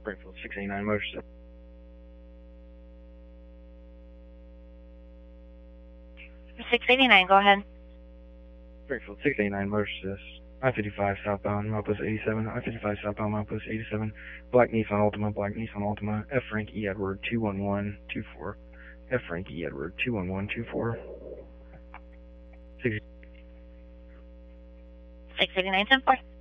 Springfield 689 motor assist. .689, go ahead. Springfield 689 motor assist. I-55 southbound, milepost 87. I-55 southbound, milepost 87. Black Nissan Altima, F. Frank E. Edward 21124. F. Frank E. Edward 21124. 689, 10-4.